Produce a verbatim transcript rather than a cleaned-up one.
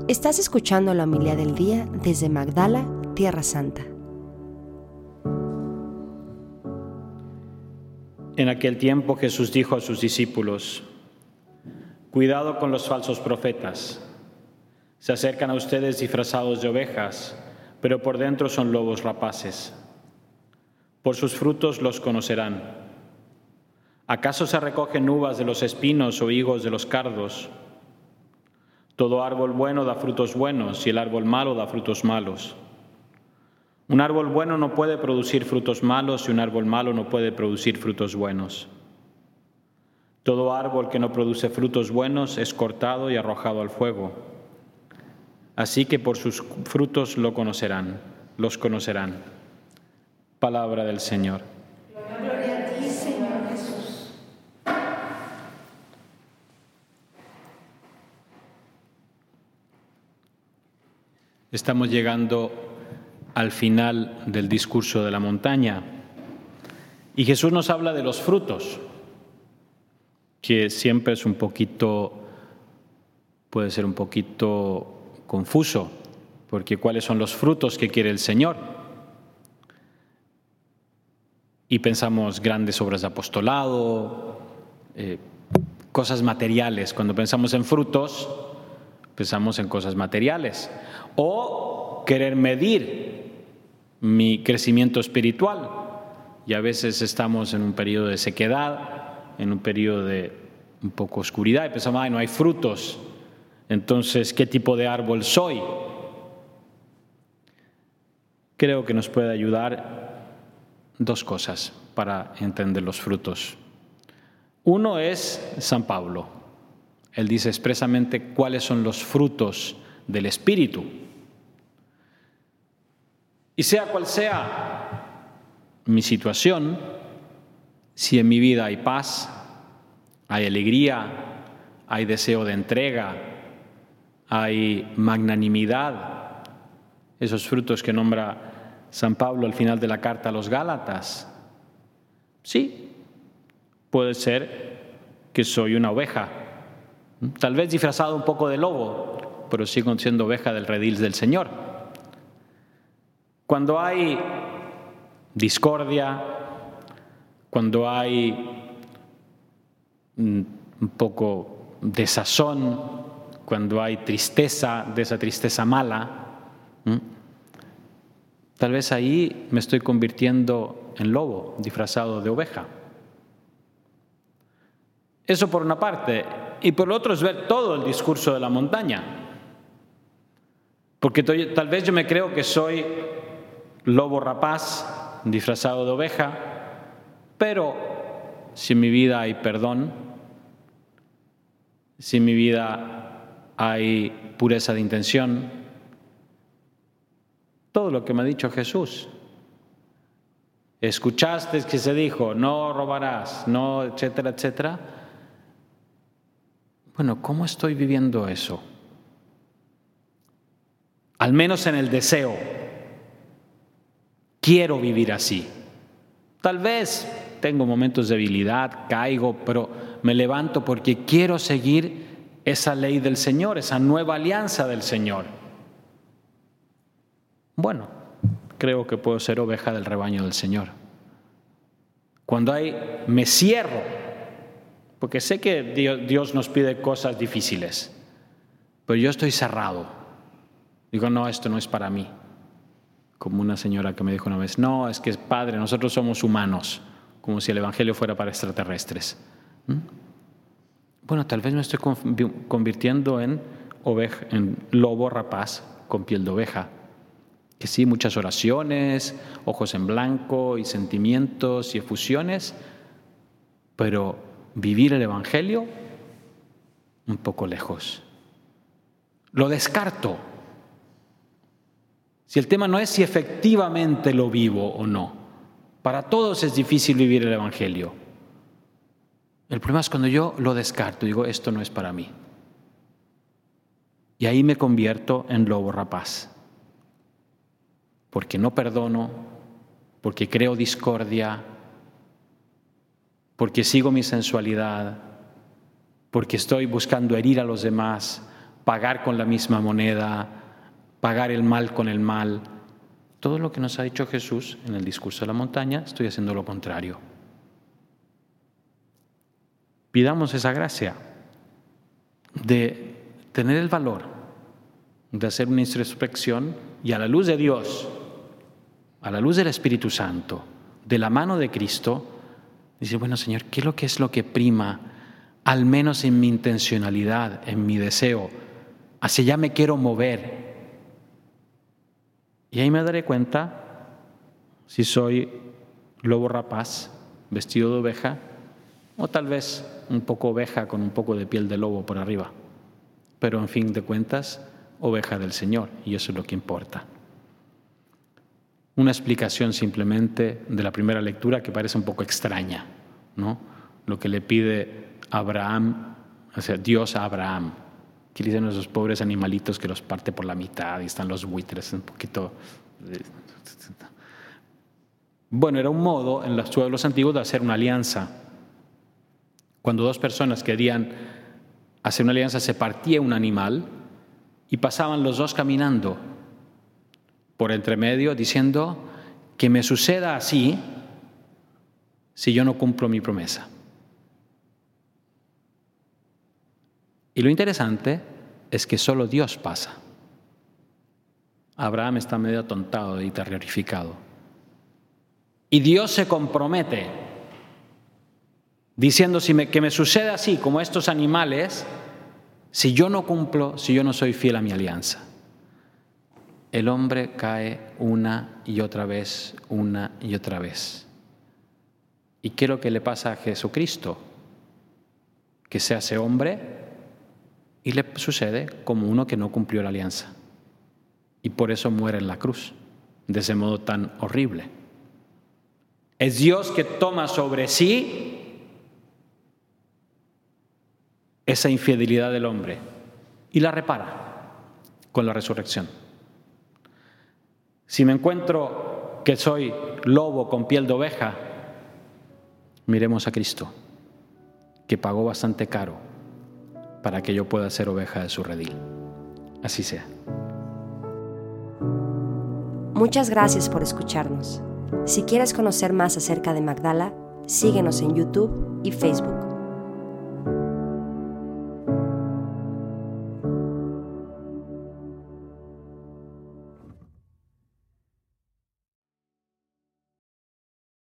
Estás escuchando la homilía del día desde Magdala, Tierra Santa. En aquel tiempo Jesús dijo a sus discípulos: cuidado con los falsos profetas. Se acercan a ustedes disfrazados de ovejas, pero por dentro son lobos rapaces. Por sus frutos los conocerán. ¿Acaso se recogen uvas de los espinos o higos de los cardos? Todo árbol bueno da frutos buenos y el árbol malo da frutos malos. Un árbol bueno no puede producir frutos malos y un árbol malo no puede producir frutos buenos. Todo árbol que no produce frutos buenos es cortado y arrojado al fuego. Así que por sus frutos lo conocerán, los conocerán. Palabra del Señor. Gloria a ti, Señor Jesús. Estamos llegando al final del discurso de la montaña y Jesús nos habla de los frutos, que siempre es un poquito, puede ser un poquito confuso, porque ¿cuáles son los frutos que quiere el Señor? Y pensamos grandes obras de apostolado, eh, cosas materiales. Cuando pensamos en frutos, pensamos en cosas materiales. O querer medir mi crecimiento espiritual. Y a veces estamos en un periodo de sequedad, en un periodo de un poco oscuridad, y pensamos, ay, no hay frutos. Entonces, ¿qué tipo de árbol soy? Creo que nos puede ayudar dos cosas para entender los frutos. Uno es San Pablo. Él dice expresamente cuáles son los frutos del Espíritu. Y sea cual sea mi situación, si en mi vida hay paz, hay alegría, hay deseo de entrega, hay magnanimidad, esos frutos que nombra San Pablo al final de la carta a los Gálatas, sí, puede ser que soy una oveja, tal vez disfrazado un poco de lobo, pero sigo siendo oveja del redil del Señor. Cuando hay discordia, cuando hay un poco de sazón, cuando hay tristeza, de esa tristeza mala, ¿m? tal vez ahí me estoy convirtiendo en lobo, disfrazado de oveja. Eso por una parte. Y por lo otro es ver todo el discurso de la montaña. Porque tal vez yo me creo que soy lobo rapaz, disfrazado de oveja, pero si en mi vida hay perdón, si en mi vida hay pureza de intención, todo lo que me ha dicho Jesús. Escuchaste que se dijo, no robarás, no, etcétera, etcétera. Bueno, ¿cómo estoy viviendo eso? Al menos en el deseo. Quiero vivir así. Tal vez tengo momentos de debilidad, caigo, pero me levanto porque quiero seguir esa ley del Señor, esa nueva alianza del Señor. Bueno, creo que puedo ser oveja del rebaño del Señor. Cuando hay, me cierro, porque sé que Dios nos pide cosas difíciles, pero yo estoy cerrado. Digo, no, esto no es para mí. Como una señora que me dijo una vez, no, es que Padre, nosotros somos humanos, como si el Evangelio fuera para extraterrestres. ¿Mm? Bueno, tal vez me estoy convirtiendo en oveja, en lobo rapaz con piel de oveja. Que sí, muchas oraciones, ojos en blanco y sentimientos y efusiones, pero vivir el Evangelio un poco lejos. Lo descarto. Si el tema no es si efectivamente lo vivo o no. Para todos es difícil vivir el Evangelio. El problema es cuando yo lo descarto, digo, esto no es para mí. Y ahí me convierto en lobo rapaz. Porque no perdono, porque creo discordia, porque sigo mi sensualidad, porque estoy buscando herir a los demás, pagar con la misma moneda, pagar el mal con el mal. Todo lo que nos ha dicho Jesús en el discurso de la montaña, estoy haciendo lo contrario. Pidamos esa gracia de tener el valor de hacer una introspección y a la luz de Dios, a la luz del Espíritu Santo, de la mano de Cristo, dice, bueno, Señor, ¿qué es lo que es lo que prima, al menos en mi intencionalidad, en mi deseo? Hacia allá me quiero mover. Y ahí me daré cuenta si soy lobo rapaz, vestido de oveja, o tal vez un poco oveja con un poco de piel de lobo por arriba. Pero en fin de cuentas, oveja del Señor, y eso es lo que importa. Una explicación simplemente de la primera lectura que parece un poco extraña, ¿no? Lo que le pide Abraham, o sea, Dios a Abraham, que dicen esos pobres animalitos que los parte por la mitad y están los buitres un poquito. Bueno, era un modo en los pueblos antiguos de hacer una alianza. Cuando dos personas querían hacer una alianza, se partía un animal y pasaban los dos caminando por entre medio diciendo que me suceda así si yo no cumplo mi promesa. Y lo interesante es que solo Dios pasa. Abraham está medio atontado y terrorificado. Y Dios se compromete diciendo si me, que me suceda así como estos animales si yo no cumplo, si yo no soy fiel a mi alianza. El hombre cae una y otra vez, una y otra vez. ¿Y qué es lo que le pasa a Jesucristo? Que se hace hombre y le sucede como uno que no cumplió la alianza. Y por eso muere en la cruz, de ese modo tan horrible. Es Dios que toma sobre sí esa infidelidad del hombre y la repara con la resurrección. Si me encuentro que soy lobo con piel de oveja, miremos a Cristo, que pagó bastante caro para que yo pueda ser oveja de su redil. Así sea. Muchas gracias por escucharnos. Si quieres conocer más acerca de Magdala, síguenos en YouTube y Facebook.